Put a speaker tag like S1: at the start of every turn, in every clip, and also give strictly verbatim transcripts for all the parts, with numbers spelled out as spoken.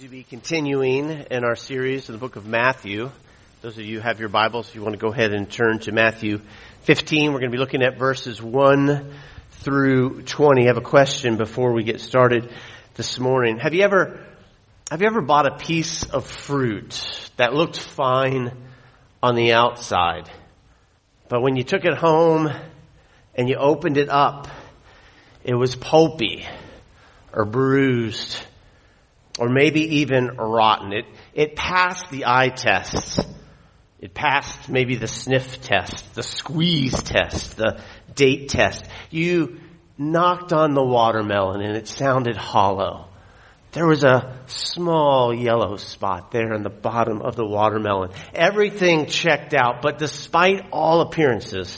S1: to be continuing in our series in the book of Matthew. Those of you who have your Bibles, if you want to go ahead and turn to Matthew fifteen, we're going to be looking at verses one through twenty. I have a question before we get started this morning. Have you ever, have you ever bought a piece of fruit that looked fine on the outside, but when you took it home and you opened it up, it was pulpy or bruised, or maybe even rotten? It, it passed the eye test. It passed maybe the sniff test, the squeeze test, the date test. You knocked on the watermelon and it sounded hollow. There was a small yellow spot there on the bottom of the watermelon. Everything checked out, but despite all appearances,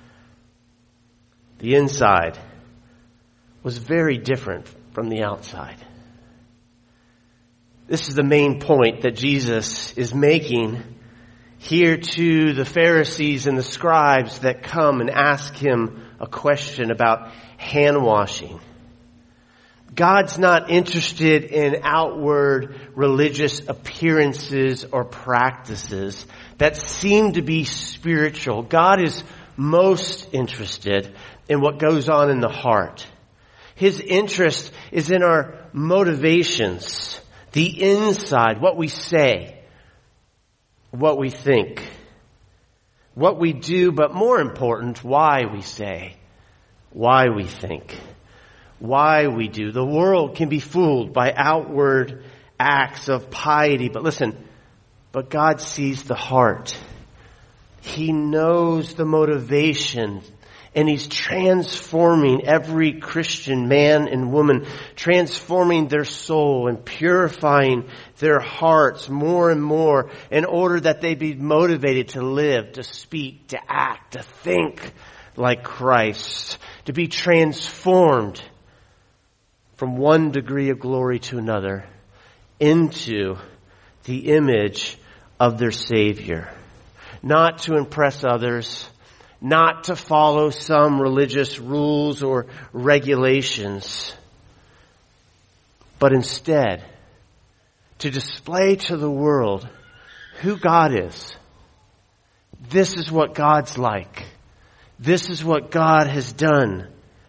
S1: the inside was very different from the outside. This is the main point that Jesus is making here to the Pharisees and the scribes that come and ask him a question about hand washing. God's not interested in outward religious appearances or practices that seem to be spiritual. God is most interested in what goes on in the heart. His interest is in our motivations, the inside, what we say, what we think, what we do, but more important, why we say, why we think, why we do. The world can be fooled by outward acts of piety, but listen, but God sees the heart. He knows the motivation. And he's transforming every Christian man and woman, transforming their soul and purifying their hearts more and more in order that they be motivated to live, to speak, to act, to think like Christ, to be transformed from one degree of glory to another into the image of their Savior. Not to impress others, not to follow some religious rules or regulations, but instead to display to the world who God is. This is what God's like. This is what God has done.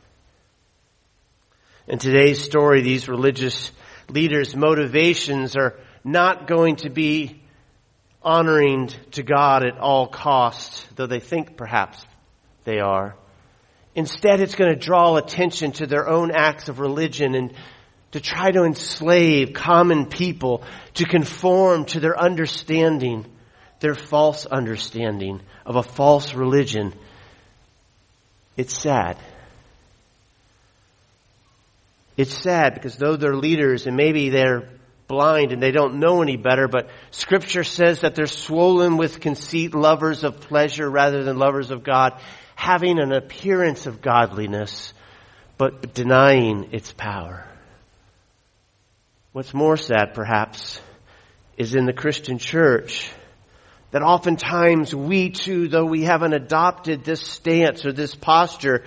S1: In today's story, these religious leaders' motivations are not going to be honoring to God at all costs, though they think perhaps they are. Instead, it's going to draw attention to their own acts of religion and to try to enslave common people to conform to their understanding, their false understanding of a false religion. It's sad. It's sad because though they're leaders and maybe they're blind and they don't know any better, but Scripture says that they're swollen with conceit, lovers of pleasure rather than lovers of God, having an appearance of godliness, but denying its power. What's more sad, perhaps, is in the Christian church, that oftentimes we too, though we haven't adopted this stance or this posture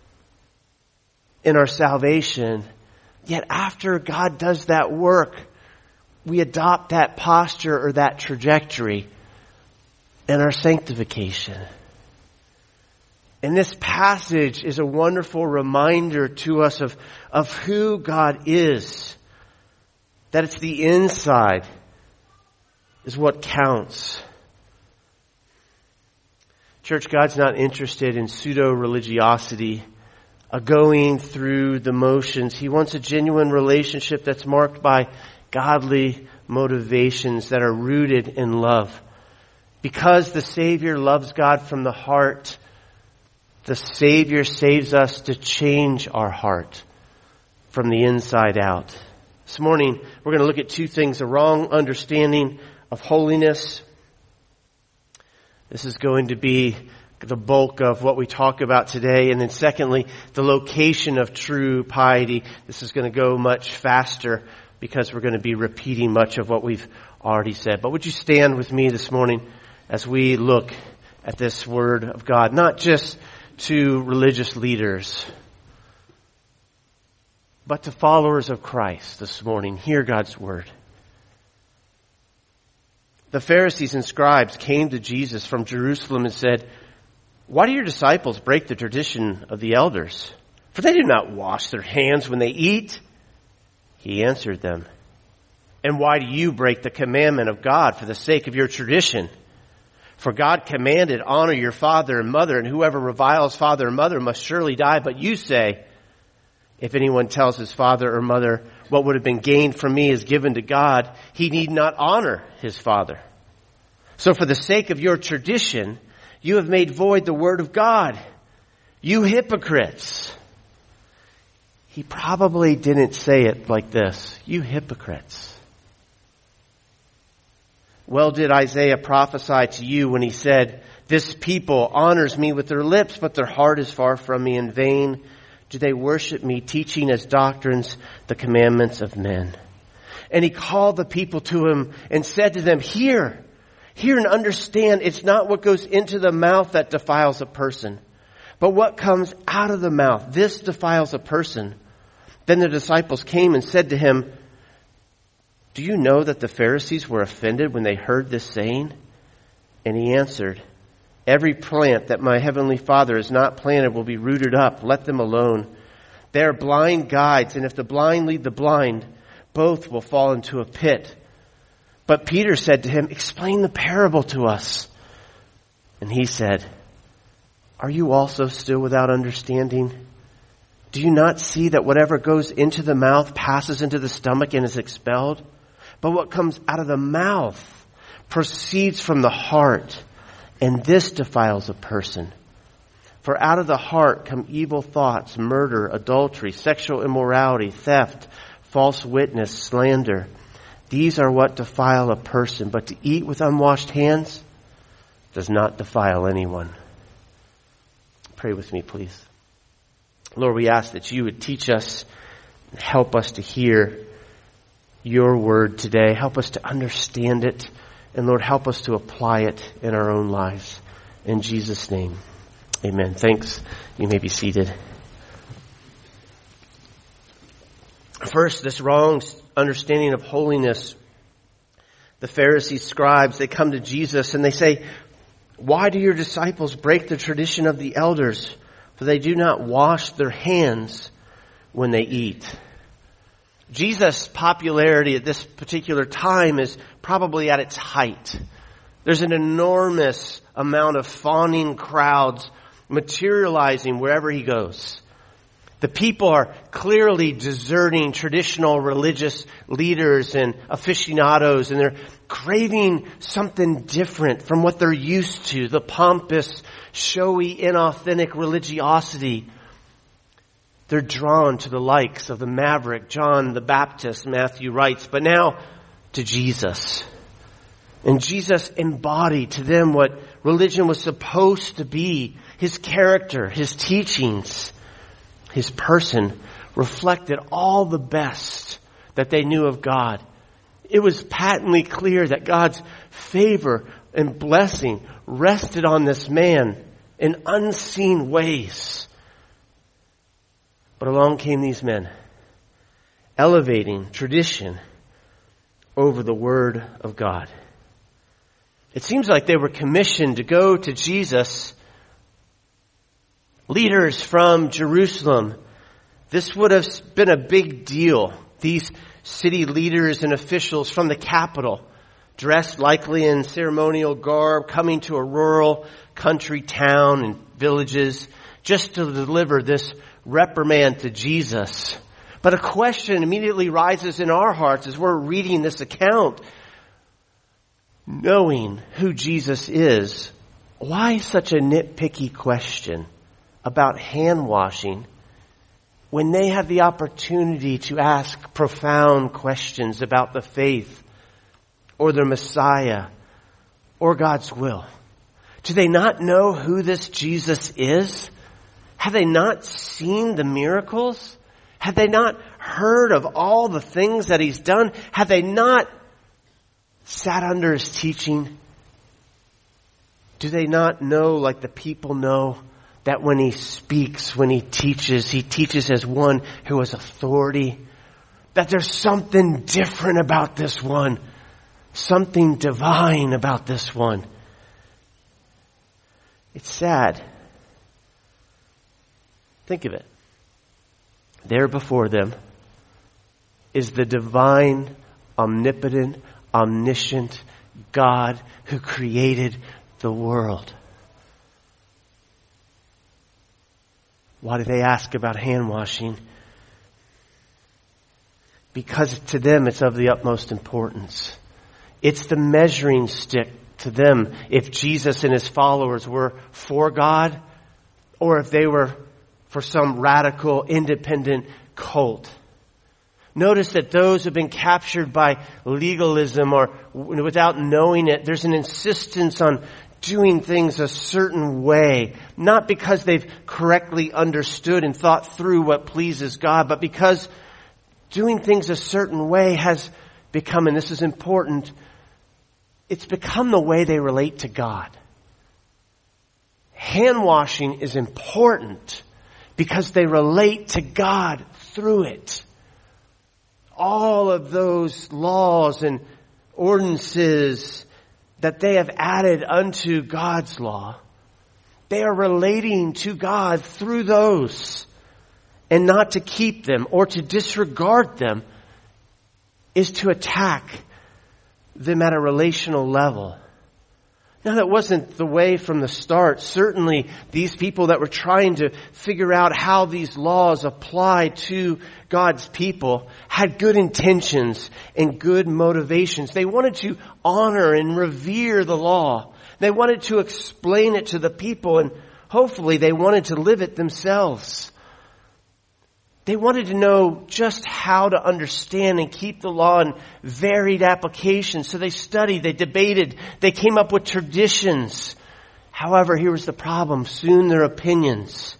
S1: in our salvation, yet after God does that work, we adopt that posture or that trajectory in our sanctification. And this passage is a wonderful reminder to us of, of who God is. That it's the inside is what counts. Church, God's not interested in pseudo-religiosity, a going through the motions. He wants a genuine relationship that's marked by godly motivations that are rooted in love. Because the Savior loves God from the heart, the Savior saves us to change our heart from the inside out. This morning, we're going to look at two things: a wrong understanding of holiness. This is going to be the bulk of what we talk about today. And then secondly, the location of true piety. This is going to go much faster because we're going to be repeating much of what we've already said. But would you stand with me this morning as we look at this Word of God, not just to religious leaders, but to followers of Christ this morning. Hear God's Word. The Pharisees and scribes came to Jesus from Jerusalem and said, "Why do your disciples break the tradition of the elders? For they do not wash their hands when they eat." He answered them, "And why do you break the commandment of God for the sake of your tradition? For God commanded, 'Honor your father and mother, and whoever reviles father or mother must surely die.' But you say, 'If anyone tells his father or mother, what would have been gained from me is given to God, he need not honor his father.' So for the sake of your tradition, you have made void the word of God. You hypocrites." He probably didn't say it like this. You hypocrites. Well did Isaiah prophesy to you when he said, "This people honors me with their lips, but their heart is far from me. In vain do they worship me, teaching as doctrines the commandments of men." And he called the people to him and said to them, Hear, hear and understand, it's not what goes into the mouth that defiles a person, but what comes out of the mouth. This defiles a person. Then the disciples came and said to him, "Do you know that the Pharisees were offended when they heard this saying?" And he answered, "Every plant that my heavenly Father has not planted will be rooted up. Let them alone. They are blind guides, and if the blind lead the blind, both will fall into a pit." But Peter said to him, "Explain the parable to us." And he said, "Are you also still without understanding? Do you not see that whatever goes into the mouth passes into the stomach and is expelled? But what comes out of the mouth proceeds from the heart, and this defiles a person. For out of the heart come evil thoughts, murder, adultery, sexual immorality, theft, false witness, slander. These are what defile a person, but to eat with unwashed hands does not defile anyone." Pray with me, please. Lord, we ask that you would teach us and help us to hear your word today. Help us to understand it. And Lord, help us to apply it in our own lives. In Jesus' name, amen. Thanks. You may be seated. First, this wrong understanding of holiness. The Pharisees, scribes, they come to Jesus and they say, "Why do your disciples break the tradition of the elders? For they do not wash their hands when they eat." Jesus' popularity at this particular time is probably at its height. There's an enormous amount of fawning crowds materializing wherever he goes. The people are clearly deserting traditional religious leaders and aficionados, and they're craving something different from what they're used to, the pompous, showy, inauthentic religiosity. They're drawn to the likes of the maverick John the Baptist, Matthew writes, but now to Jesus. And Jesus embodied to them what religion was supposed to be. His character, his teachings, his person reflected all the best that they knew of God. It was patently clear that God's favor and blessing rested on this man in unseen ways. But along came these men, elevating tradition over the Word of God. It seems like they were commissioned to go to Jesus, leaders from Jerusalem. This would have been a big deal. These city leaders and officials from the capital, dressed likely in ceremonial garb, coming to a rural country town and villages just to deliver this reprimand to Jesus. But a question immediately rises in our hearts as we're reading this account. Knowing who Jesus is, why such a nitpicky question about hand washing when they have the opportunity to ask profound questions about the faith or the Messiah or God's will? Do they not know who this Jesus is? Have they not seen the miracles? Have they not heard of all the things that he's done? Have they not sat under his teaching? Do they not know, like the people know, that when he speaks, when he teaches, he teaches as one who has authority? That there's something different about this one. something divine about this one. It's sad. Think of it. There before them is the divine, omnipotent, omniscient God who created the world. Why do they ask about hand washing? Because to them it's of the utmost importance. It's the measuring stick to them if Jesus and his followers were for God or if they were for some radical independent cult. Notice that those who have been captured by legalism or without knowing it, there's an insistence on doing things a certain way, not because they've correctly understood and thought through what pleases God, but because doing things a certain way has become, and this is important, it's become the way they relate to God. Hand washing is important because they relate to God through it. All of those laws and ordinances that they have added unto God's law, they are relating to God through those. And not to keep them or to disregard them is to attack them at a relational level. Now, that wasn't the way from the start. Certainly, these people that were trying to figure out how these laws apply to God's people had good intentions and good motivations. They wanted to honor and revere the law. They wanted to explain it to the people, and hopefully they wanted to live it themselves. They wanted to know just how to understand and keep the law in varied applications. So they studied, they debated, they came up with traditions. However, here was the problem. Soon their opinions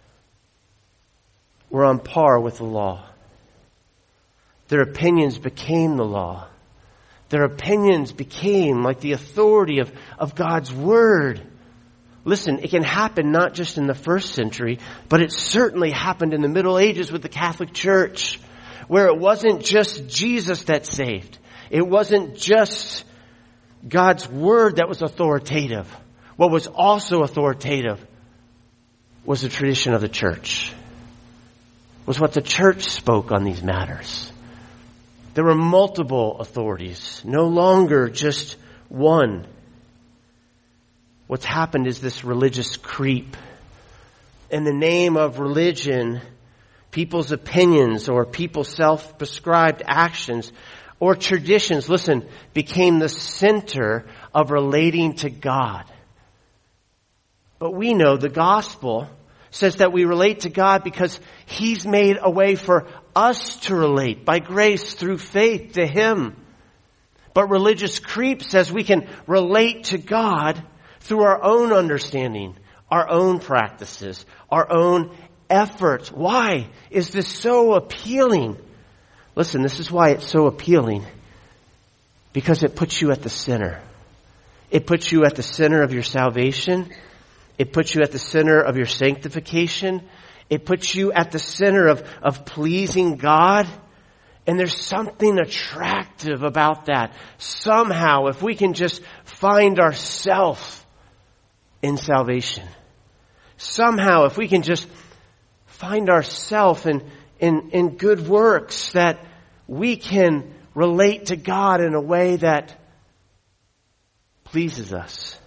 S1: were on par with the law. Their opinions became the law. Their opinions became like the authority of, of God's Word. Listen, it can happen not just in the first century, but it certainly happened in the Middle Ages with the Catholic Church, where it wasn't just Jesus that saved. It wasn't just God's Word that was authoritative. What was also authoritative was the tradition of the church, was what the church spoke on these matters. There were multiple authorities, no longer just one. What's happened is this religious creep. In the name of religion, people's opinions or people's self-prescribed actions or traditions, listen, became the center of relating to God. But we know the gospel says that we relate to God because He's made a way for us to relate by grace through faith to Him. But religious creep says we can relate to God through our own understanding, our own practices, our own effort. Why is this so appealing? Listen, this is why it's so appealing. Because it puts you at the center. It puts you at the center of your salvation. It puts you at the center of your sanctification. It puts you at the center of, of pleasing God. And there's something attractive about that. Somehow, if we can just find ourselves in salvation. Somehow, if we can just find ourselves in, in, in good works, that we can relate to God in a way that pleases us.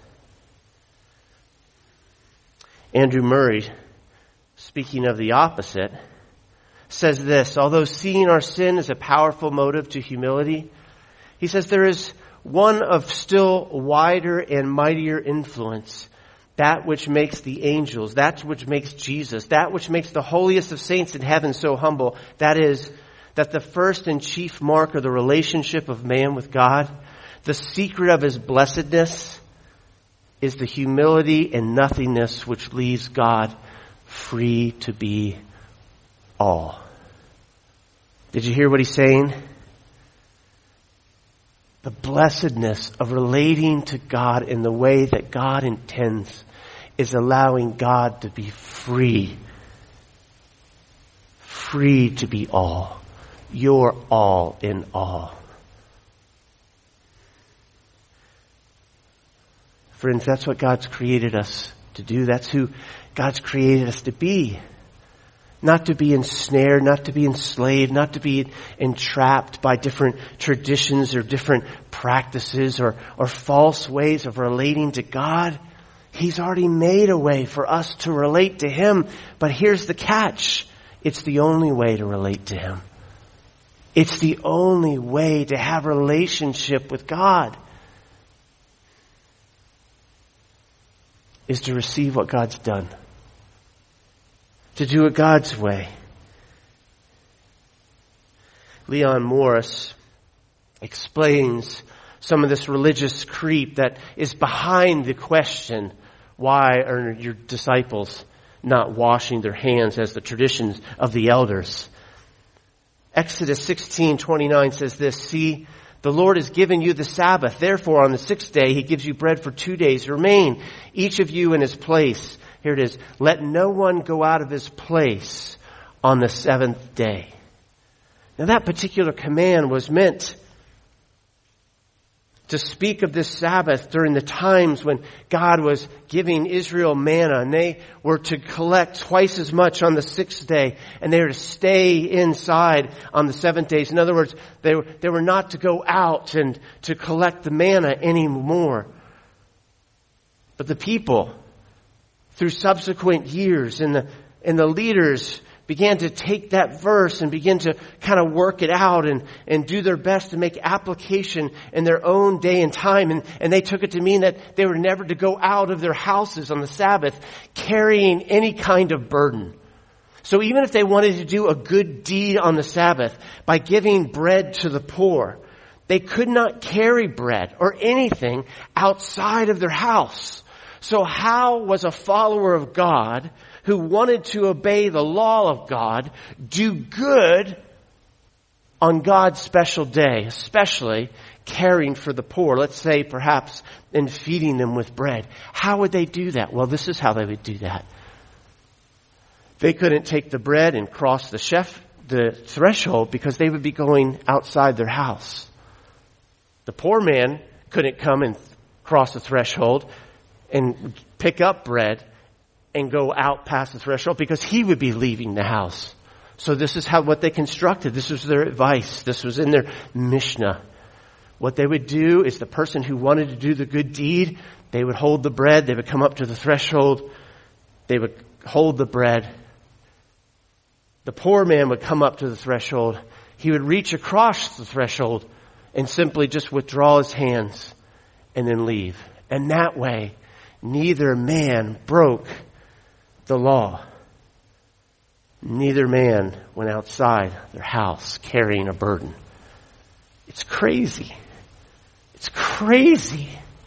S1: Andrew Murray, speaking of the opposite, says this: although seeing our sin is a powerful motive to humility, he says there is one of still wider and mightier influence. That which makes the angels, that which makes Jesus, that which makes the holiest of saints in heaven so humble, that is, that the first and chief mark of the relationship of man with God, the secret of his blessedness, is the humility and nothingness which leaves God free to be all. Did you hear what he's saying? The blessedness of relating to God in the way that God intends is allowing God to be free. Free to be all. You're all in all. Friends, that's what God's created us to do. That's who God's created us to be. Not to be ensnared, not to be enslaved, not to be entrapped by different traditions or different practices or, or false ways of relating to God. He's already made a way for us to relate to Him. But here's the catch. It's the only way to relate to Him. It's the only way to have a relationship with God. Is to receive what God's done. To do it God's way. Leon Morris explains some of this religious creep that is behind the question, why are your disciples not washing their hands as the traditions of the elders? Exodus sixteen twenty-nine says this, see, the Lord has given you the Sabbath. Therefore, on the sixth day, He gives you bread for two days. Remain, each of you in his place. Here it is. Let no one go out of his place on the seventh day. Now that particular command was meant to speak of this Sabbath during the times when God was giving Israel manna, and they were to collect twice as much on the sixth day, and they were to stay inside on the seventh days. In other words, they were, they were not to go out and to collect the manna anymore. But the people, through subsequent years, and the, and the leaders began to take that verse and begin to kind of work it out and, and do their best to make application in their own day and time. And, and they took it to mean that they were never to go out of their houses on the Sabbath carrying any kind of burden. So even if they wanted to do a good deed on the Sabbath by giving bread to the poor, they could not carry bread or anything outside of their house. So how was a follower of God who wanted to obey the law of God do good on God's special day, especially caring for the poor, let's say perhaps in feeding them with bread? How would they do that? Well, this is how they would do that. They couldn't take the bread and cross the chef, the threshold, because they would be going outside their house. The poor man couldn't come and cross the threshold and pick up bread and go out past the threshold because he would be leaving the house. So this is how what they constructed. This was their advice. This was in their Mishnah. What they would do is the person who wanted to do the good deed, they would hold the bread. They would come up to the threshold. They would hold the bread. The poor man would come up to the threshold. He would reach across the threshold and simply just withdraw his hands and then leave. And that way, neither man broke the law. Neither man went outside their house carrying a burden. It's crazy. It's crazy.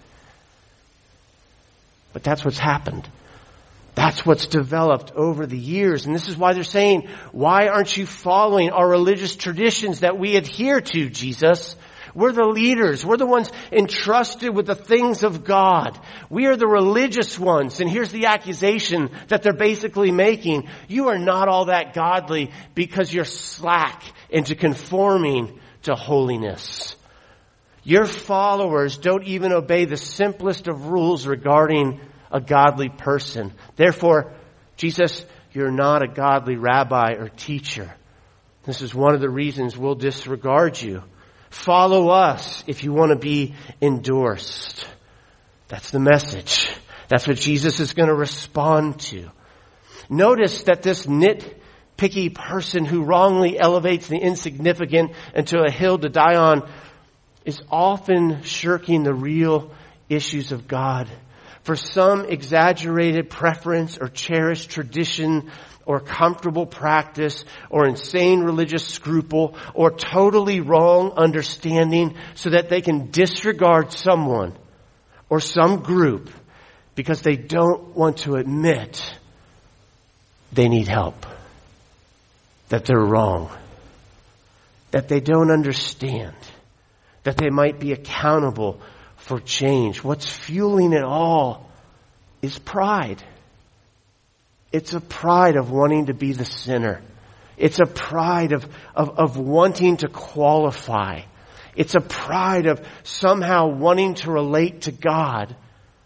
S1: But that's what's happened. That's what's developed over the years. And this is why they're saying, why aren't you following our religious traditions that we adhere to, Jesus? We're the leaders. We're the ones entrusted with the things of God. We are the religious ones. And here's the accusation that they're basically making. You are not all that godly because you're slack into conforming to holiness. Your followers don't even obey the simplest of rules regarding a godly person. Therefore, Jesus, you're not a godly rabbi or teacher. This is one of the reasons we'll disregard you. Follow us if you want to be endorsed. That's the message. That's what Jesus is going to respond to. Notice that this nitpicky person who wrongly elevates the insignificant into a hill to die on is often shirking the real issues of God. For some exaggerated preference or cherished tradition or comfortable practice or insane religious scruple or totally wrong understanding so that they can disregard someone or some group because they don't want to admit they need help, that they're wrong, that they don't understand, that they might be accountable for change. What's fueling it all is pride. It's a pride of wanting to be the sinner. It's a pride of, of, of wanting to qualify. It's a pride of somehow wanting to relate to God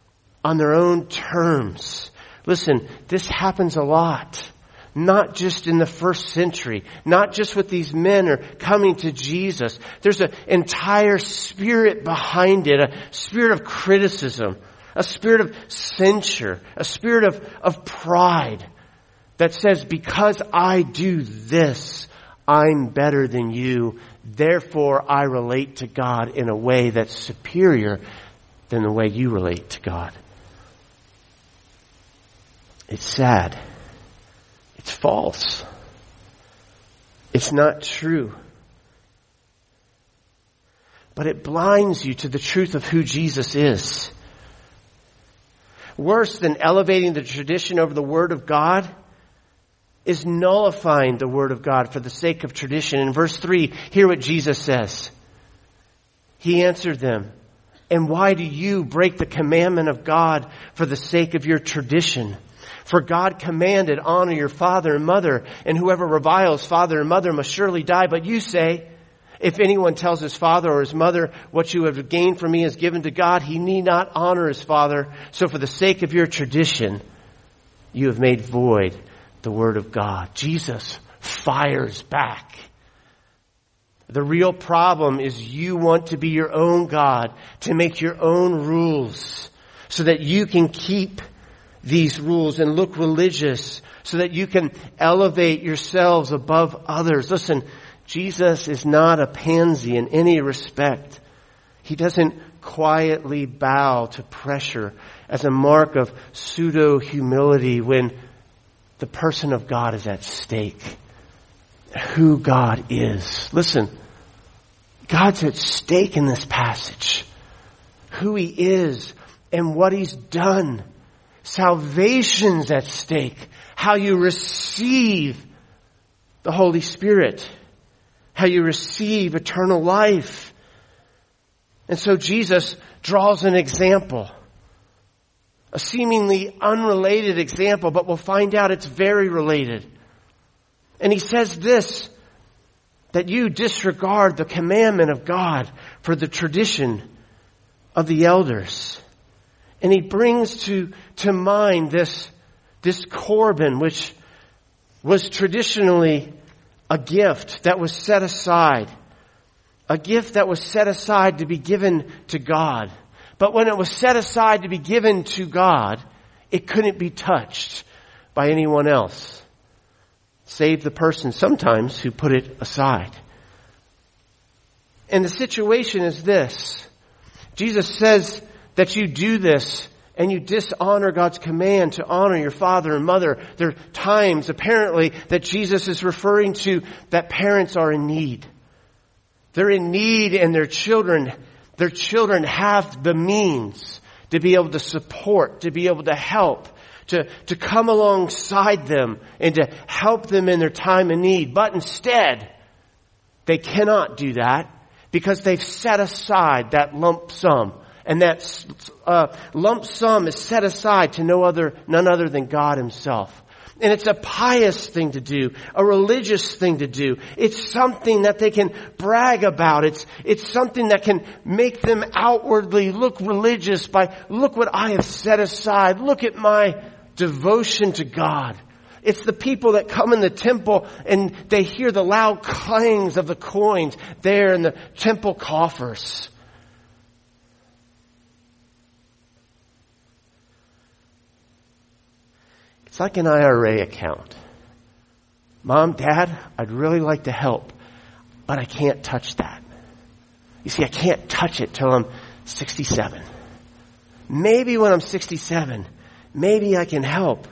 S1: on their own terms. Listen, this happens a lot. Not just in the first century. Not just with these men are coming to Jesus. There's an entire spirit behind it. A spirit of criticism. A spirit of censure. A spirit of, of pride. That says, because I do this, I'm better than you. Therefore, I relate to God in a way that's superior than the way you relate to God. It's sad. It's false. It's not true. But it blinds you to the truth of who Jesus is. Worse than elevating the tradition over the Word of God is nullifying the Word of God for the sake of tradition. In verse three, hear what Jesus says. He answered them, and why do you break the commandment of God for the sake of your tradition? For God commanded, honor your father and mother, and whoever reviles father and mother must surely die. But you say, if anyone tells his father or his mother, what you have gained from me is given to God, he need not honor his father. So for the sake of your tradition, you have made void the word of God. Jesus fires back. The real problem is you want to be your own God, to make your own rules, so that you can keep these rules and look religious, so that you can elevate yourselves above others. Listen, Jesus is not a pansy in any respect. He doesn't quietly bow to pressure as a mark of pseudo-humility when the person of God is at stake. Who God is. Listen, God's at stake in this passage. Who He is and what He's done. Salvation's at stake. How you receive the Holy Spirit. How you receive eternal life. And so Jesus draws an example. A seemingly unrelated example, but we'll find out it's very related. And He says this, that you disregard the commandment of God for the tradition of the elders. And He brings to, to mind this, this Corban, which was traditionally a gift that was set aside. A gift that was set aside to be given to God. But when it was set aside to be given to God, it couldn't be touched by anyone else, save the person sometimes who put it aside. And the situation is this. Jesus says that you do this and you dishonor God's command to honor your father and mother. There are times, apparently, that Jesus is referring to that parents are in need. They're in need and their children, their children have the means to be able to support, to be able to help, to, to come alongside them and to help them in their time of need. But instead, they cannot do that because they've set aside that lump sum. And that uh, lump sum is set aside to no other, none other than God Himself. And it's a pious thing to do, a religious thing to do. It's something that they can brag about. It's, it's something that can make them outwardly look religious by, look what I have set aside. Look at my devotion to God. It's the people that come in the temple and they hear the loud clangs of the coins there in the temple coffers. It's like an I R A account. Mom, Dad, I'd really like to help, but I can't touch that. You see, I can't touch it till I'm sixty-seven. Maybe when I'm sixty-seven, maybe I can help.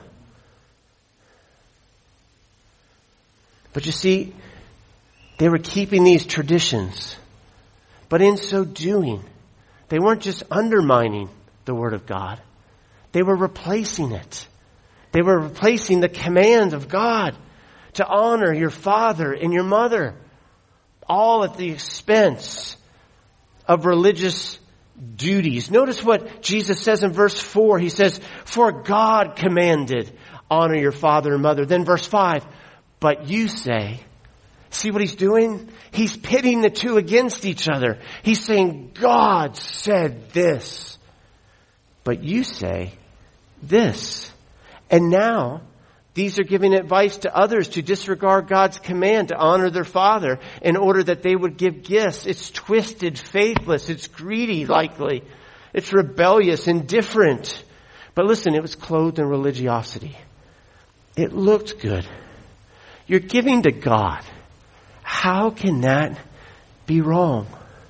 S1: But you see, they were keeping these traditions. But in so doing, they weren't just undermining the Word of God. They were replacing it. They were replacing the command of God to honor your father and your mother, all at the expense of religious duties. Notice what Jesus says in verse four. He says, for God commanded, honor your father and mother. Then verse five, but you say, see what He's doing? He's pitting the two against each other. He's saying, God said this. but you say this. And now, these are giving advice to others to disregard God's command to honor their father in order that they would give gifts. It's twisted, faithless, it's greedy, likely. It's rebellious, indifferent. But listen, it was clothed in religiosity. It looked good. You're giving to God. How can that be wrong?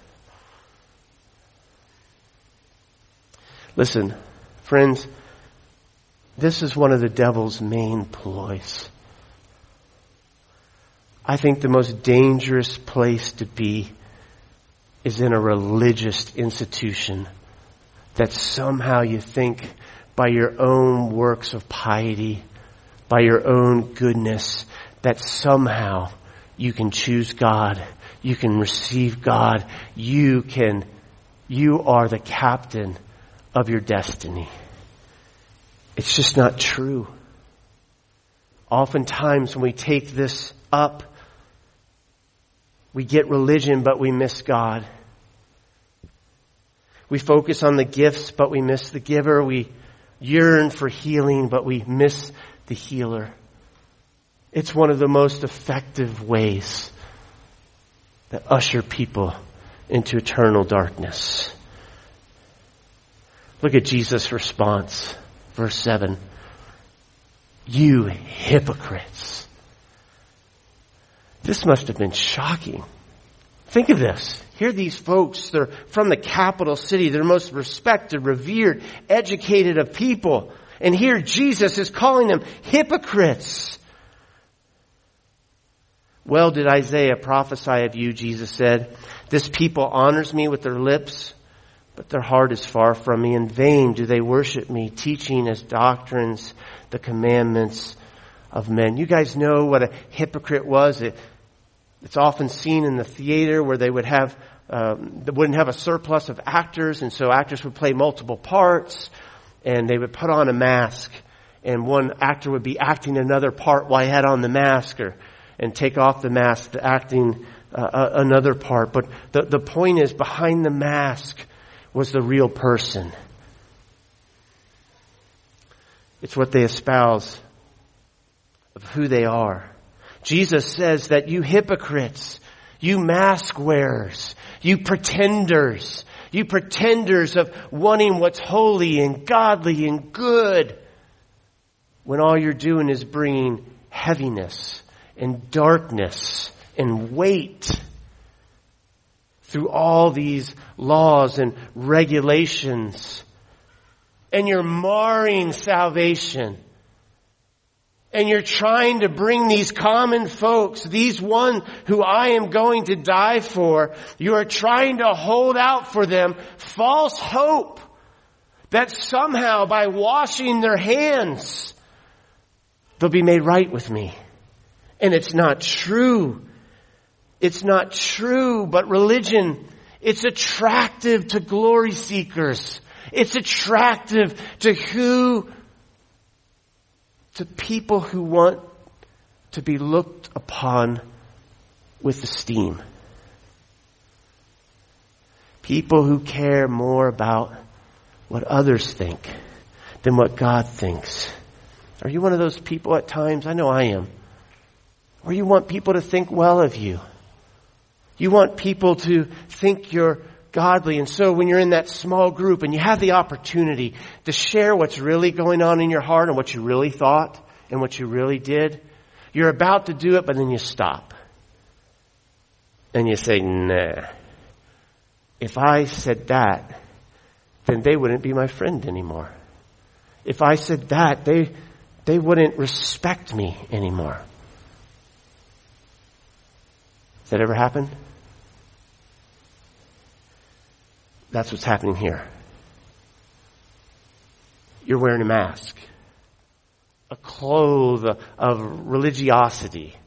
S1: Listen, friends, this is one of the devil's main ploys. I think the most dangerous place to be is in a religious institution that somehow you think by your own works of piety, by your own goodness, that somehow you can choose God, you can receive God, you can, you are the captain of your destiny. It's just not true. Oftentimes when we take this up, we get religion, but we miss God. We focus on the gifts, but we miss the giver. We yearn for healing, but we miss the healer. It's one of the most effective ways that usher people into eternal darkness. Look at Jesus' response. Verse seven. You hypocrites. This must have been shocking. Think of this. Here are these folks. They're from the capital city. They're most respected, revered, educated of people. And here Jesus is calling them hypocrites. Well did Isaiah prophesy of you, Jesus said. This people honors me with their lips, but their heart is far from me. In vain do they worship me, teaching as doctrines the commandments of men. You guys know what a hypocrite was. It, it's often seen in the theater where they would have, um, they wouldn't have a surplus of actors, and so actors would play multiple parts, and they would put on a mask, and one actor would be acting another part while he had on the mask, or and take off the mask, the acting uh, another part. But the, the point is, behind the mask was the real person. It's what they espouse of who they are. Jesus says that you hypocrites, you mask wearers, you pretenders, you pretenders of wanting what's holy and godly and good, when all you're doing is bringing heaviness and darkness and weight through all these laws and regulations. And you're marring salvation. And you're trying to bring these common folks, these one who I am going to die for, you are trying to hold out for them false hope that somehow by washing their hands, they'll be made right with me. And it's not true. It's not true, but religion, it's attractive to glory seekers. It's attractive to who, to people who want to be looked upon with esteem. People who care more about what others think than what God thinks. Are you one of those people at times? I know I am. Or you want people to think well of you. You want people to think you're godly. And so when you're in that small group and you have the opportunity to share what's really going on in your heart and what you really thought and what you really did, you're about to do it, but then you stop. And you say, nah. If I said that, then they wouldn't be my friend anymore. If I said that, they, they wouldn't respect me anymore. Has that ever happened? That's what's happening here. You're wearing a mask, a cloth of religiosity,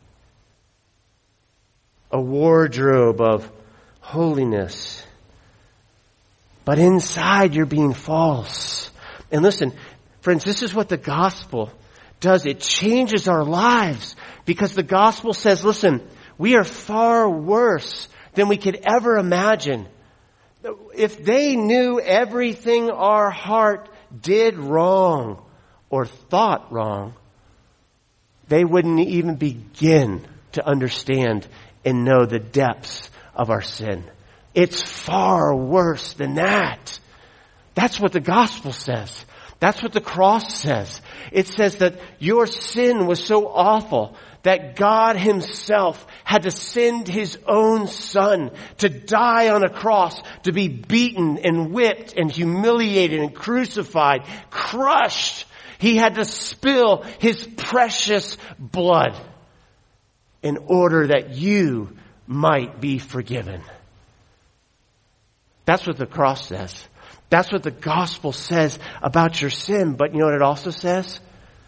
S1: a wardrobe of holiness. But inside you're being false. And listen, friends, this is what the gospel does. It changes our lives because the gospel says, listen, we are far worse than we could ever imagine. If they knew everything our heart did wrong or thought wrong, they wouldn't even begin to understand and know the depths of our sin. It's far worse than that. That's what the gospel says. That's what the cross says. It says that your sin was so awful that God himself had to send his own son to die on a cross, to be beaten and whipped and humiliated and crucified, crushed. He had to spill his precious blood in order that you might be forgiven. That's what the cross says. That's what the gospel says about your sin. But you know what it also says?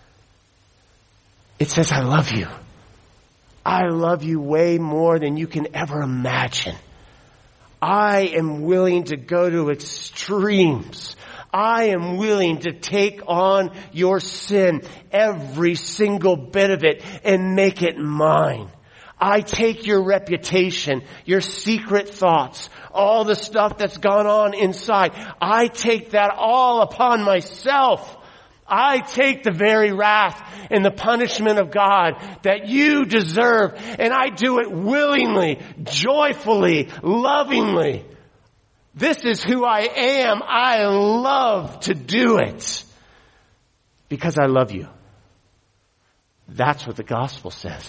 S1: It says, I love you. I love you way more than you can ever imagine. I am willing to go to extremes. I am willing to take on your sin, every single bit of it, and make it mine. I take your reputation, your secret thoughts, all the stuff that's gone on inside. I take that all upon myself. I take the very wrath and the punishment of God that you deserve, and I do it willingly, joyfully, lovingly. This is who I am. I love to do it because I love you. That's what the gospel says.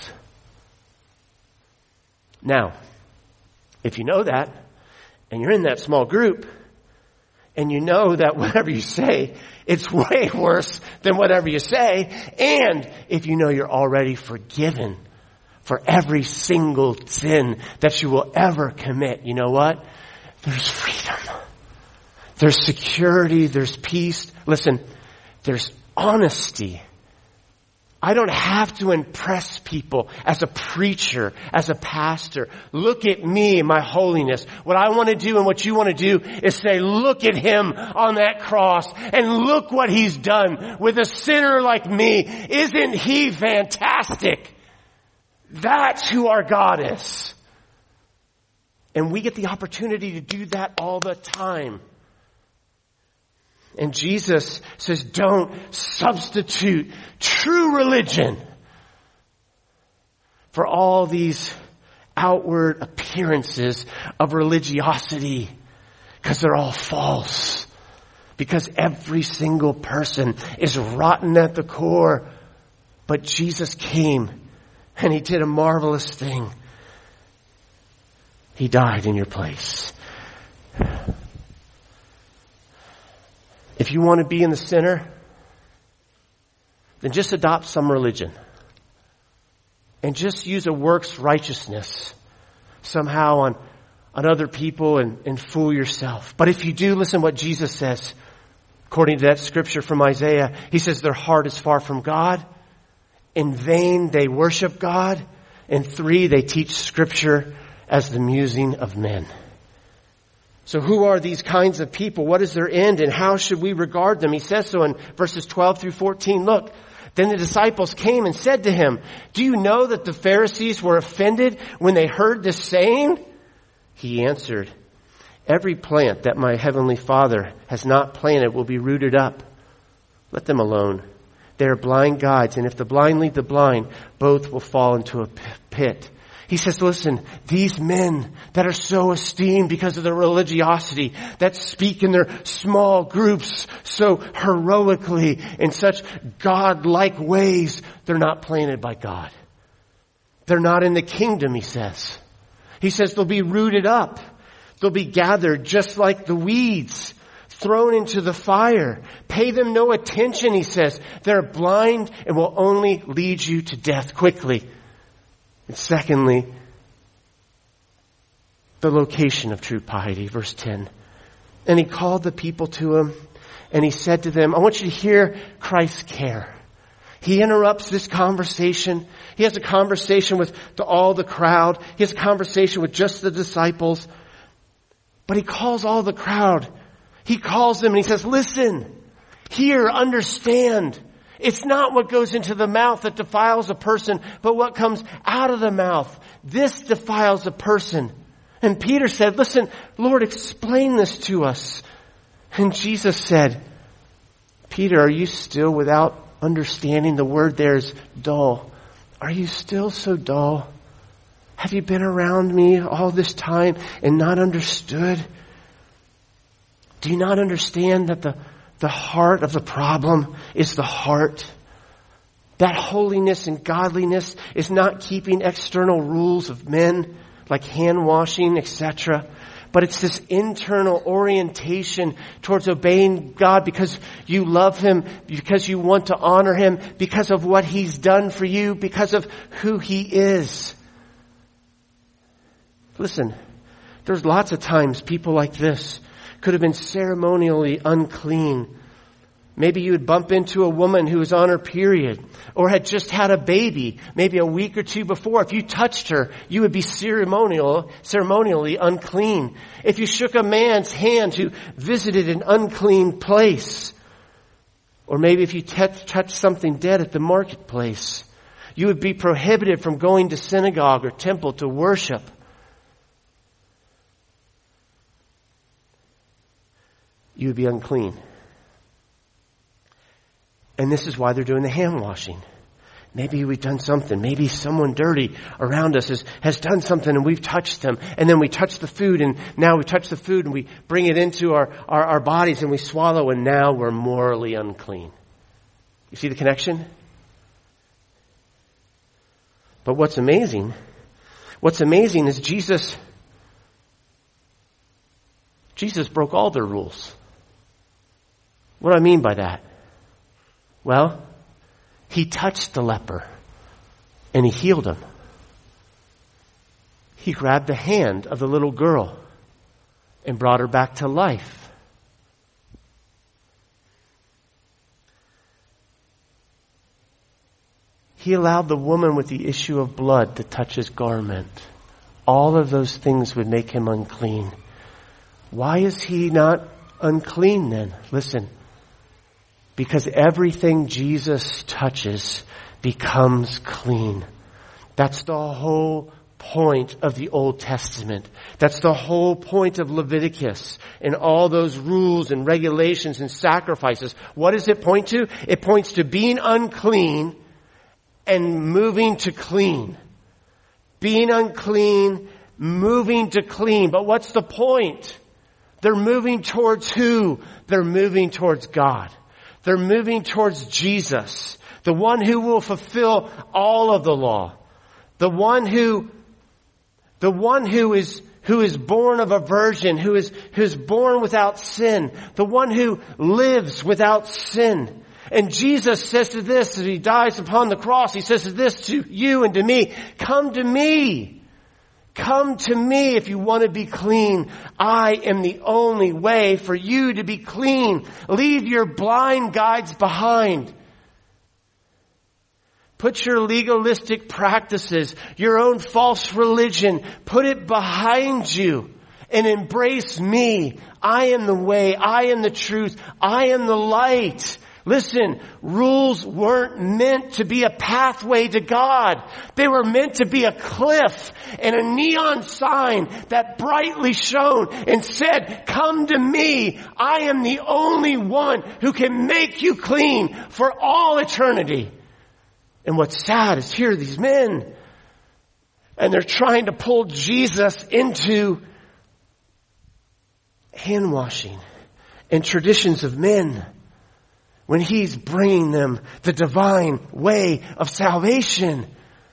S1: Now, if you know that, and you're in that small group, and you know that whatever you say, it's way worse than whatever you say, and if you know you're already forgiven for every single sin that you will ever commit, you know what? There's freedom. There's security. There's peace. Listen, there's honesty. I don't have to impress people as a preacher, as a pastor. Look at me, my holiness. What I want to do and what you want to do is say, look at him on that cross and look what he's done with a sinner like me. Isn't he fantastic? That's who our God is. And we get the opportunity to do that all the time. And Jesus says, don't substitute true religion for all these outward appearances of religiosity, because they're all false. Because every single person is rotten at the core. But Jesus came and he did a marvelous thing. He died in your place. If you want to be in the center, then just adopt some religion. And just use a works righteousness somehow on, on other people and, and fool yourself. But if you do, listen what Jesus says. According to that scripture from Isaiah, he says their heart is far from God. In vain they worship God. And three, they teach scripture as the musing of men. So who are these kinds of people? What is their end and how should we regard them? He says so in verses twelve through fourteen. Look, then the disciples came and said to him, do you know that the Pharisees were offended when they heard this saying? He answered, every plant that my heavenly Father has not planted will be rooted up. Let them alone. They are blind guides, and if the blind lead the blind, both will fall into a pit. He says, listen, these men that are so esteemed because of their religiosity, that speak in their small groups so heroically in such God-like ways, they're not planted by God. They're not in the kingdom, he says. He says they'll be rooted up. They'll be gathered just like the weeds, thrown into the fire. Pay them no attention, he says. They're blind and will only lead you to death quickly. And secondly, the location of true piety, verse ten. And he called the people to him and he said to them, I want you to hear Christ's care. He interrupts this conversation. He has a conversation with the, all the crowd. He has a conversation with just the disciples. But he calls all the crowd. He calls them and he says, listen, hear, understand. It's not what goes into the mouth that defiles a person, but what comes out of the mouth. This defiles a person. And Peter said, listen, Lord, explain this to us. And Jesus said, Peter, are you still without understanding? The word there is dull. Are you still so dull? Have you been around me all this time and not understood? Do you not understand that the, the heart of the problem is the heart? That holiness and godliness is not keeping external rules of men like hand washing, et cetera. But it's this internal orientation towards obeying God because you love Him, because you want to honor Him, because of what He's done for you, because of who He is. Listen, there's lots of times people like this could have been ceremonially unclean. Maybe you would bump into a woman who was on her period or had just had a baby, maybe a week or two before. If you touched her, you would be ceremonial, ceremonially unclean. If you shook a man's hand who visited an unclean place, or maybe if you t- touched something dead at the marketplace, you would be prohibited from going to synagogue or temple to worship. You would be unclean. And this is why they're doing the hand washing. Maybe we've done something. Maybe someone dirty around us has, has done something and we've touched them. And then we touch the food and now we touch the food and we bring it into our, our, our bodies and we swallow and now we're morally unclean. You see the connection? But what's amazing, what's amazing is Jesus, Jesus broke all their rules. What do I mean by that? Well, He touched the leper and He healed him. He grabbed the hand of the little girl and brought her back to life. He allowed the woman with the issue of blood to touch His garment. All of those things would make him unclean. Why is he not unclean then? Listen. Because everything Jesus touches becomes clean. That's the whole point of the Old Testament. That's the whole point of Leviticus and all those rules and regulations and sacrifices. What does it point to? It points to being unclean and moving to clean. Being unclean, moving to clean. But what's the point? They're moving towards who? They're moving towards God. They're moving towards Jesus, the one who will fulfill all of the law. The one who, the one who is, who is born of a virgin, who is, who is born without sin. The one who lives without sin. And Jesus says to this, as He dies upon the cross, He says to this to you and to me, come to me. Come to me if you want to be clean. I am the only way for you to be clean. Leave your blind guides behind. Put your legalistic practices, your own false religion, put it behind you and embrace me. I am the way. I am the truth. I am the light. Listen, rules weren't meant to be a pathway to God. They were meant to be a cliff and a neon sign that brightly shone and said, come to me. I am the only one who can make you clean for all eternity. And what's sad is here are these men, and they're trying to pull Jesus into hand washing and traditions of men, when He's bringing them the divine way of salvation.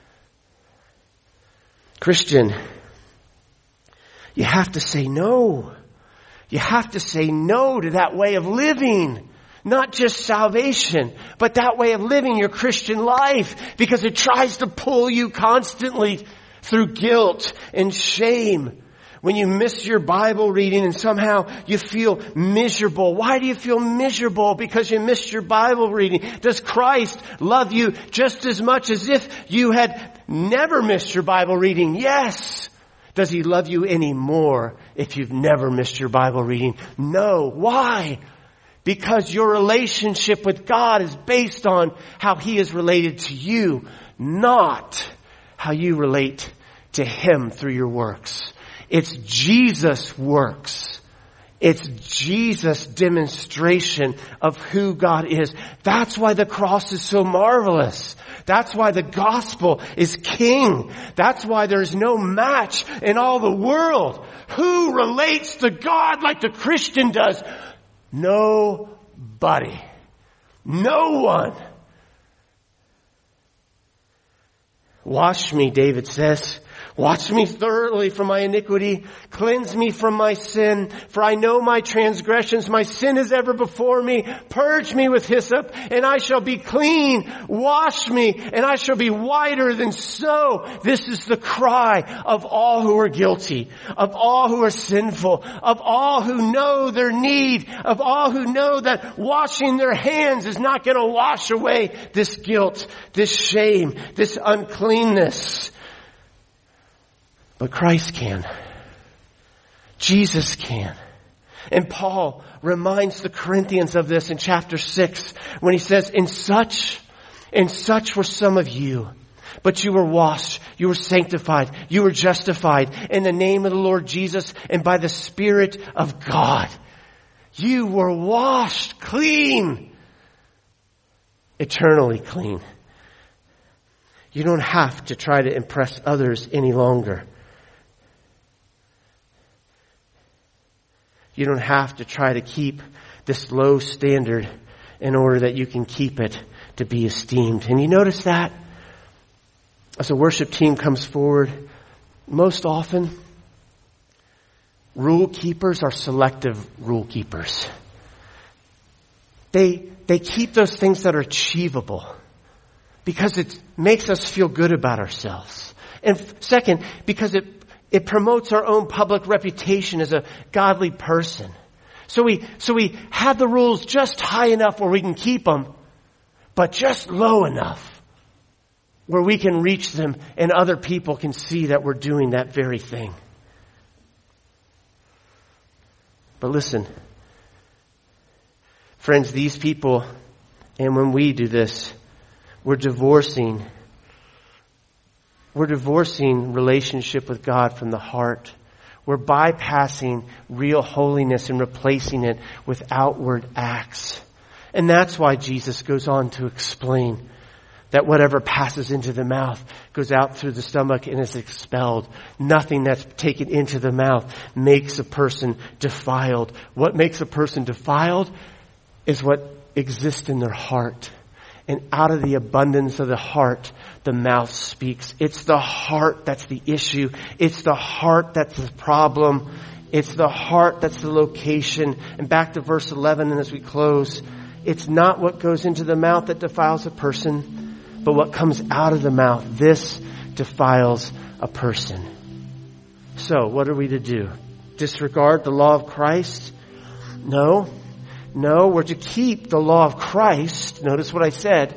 S1: Christian, you have to say no. You have to say no to that way of living. Not just salvation, but that way of living your Christian life, because it tries to pull you constantly through guilt and shame. When you miss your Bible reading and somehow you feel miserable. Why do you feel miserable? Because you missed your Bible reading. Does Christ love you just as much as if you had never missed your Bible reading? Yes. Does He love you any more if you've never missed your Bible reading? No. Why? Because your relationship with God is based on how He is related to you, not how you relate to Him through your works. It's Jesus' works It's Jesus' demonstration of who God is. That's why the cross is so marvelous. That's why the gospel is king. That's why there's no match in all the world. Who relates to God like the Christian does? Nobody. No one. Wash me, David says. Wash me thoroughly from my iniquity. Cleanse me from my sin. For I know my transgressions. My sin is ever before me. Purge me with hyssop, and I shall be clean. Wash me, and I shall be whiter than snow. This is the cry of all who are guilty, of all who are sinful, of all who know their need, of all who know that washing their hands is not going to wash away this guilt, this shame, this uncleanness. But Christ can. Jesus can. And Paul reminds the Corinthians of this in chapter six when he says, in such, in such were some of you, but you were washed, you were sanctified, you were justified in the name of the Lord Jesus and by the Spirit of God. You were washed clean, eternally clean. You don't have to try to impress others any longer. You don't have to try to keep this low standard in order that you can keep it to be esteemed. And you notice that as a worship team comes forward, most often, rule keepers are selective rule keepers. They, they keep those things that are achievable because it makes us feel good about ourselves. And second, because it It promotes our own public reputation as a godly person. So we, so we have the rules just high enough where we can keep them, but just low enough where we can reach them and other people can see that we're doing that very thing. But listen, friends, these people, and when we do this, we're divorcing We're divorcing relationship with God from the heart. We're bypassing real holiness and replacing it with outward acts. And that's why Jesus goes on to explain that whatever passes into the mouth goes out through the stomach and is expelled. Nothing that's taken into the mouth makes a person defiled. What makes a person defiled is what exists in their heart. And out of the abundance of the heart, the mouth speaks. It's the heart that's the issue. It's the heart that's the problem. It's the heart that's the location. And back to verse eleven, and as we close, it's not what goes into the mouth that defiles a person, but what comes out of the mouth. This defiles a person. So, what are we to do? Disregard the law of Christ? No. No, we're to keep the law of Christ. Notice what I said.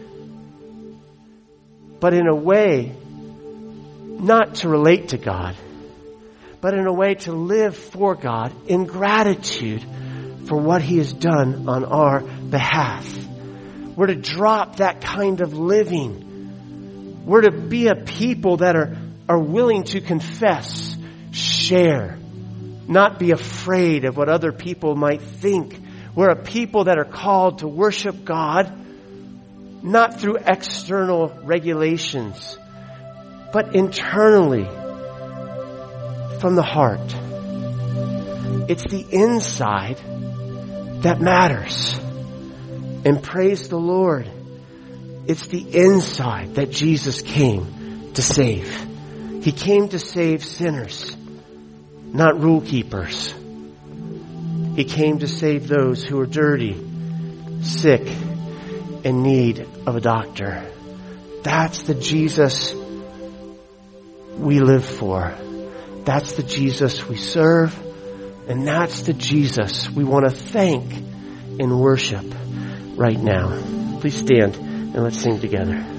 S1: But in a way, not to relate to God, but in a way to live for God in gratitude for what He has done on our behalf. We're to drop that kind of living. We're to be a people that are, are willing to confess, share, not be afraid of what other people might think. We're a people that are called to worship God, not through external regulations, but internally, from the heart. It's the inside that matters. And praise the Lord, it's the inside that Jesus came to save. He came to save sinners, not rule keepers. He came to save those who are dirty, sick, in need of a doctor. That's the Jesus we live for. That's the Jesus we serve. And that's the Jesus we want to thank in worship right now. Please stand and let's sing together.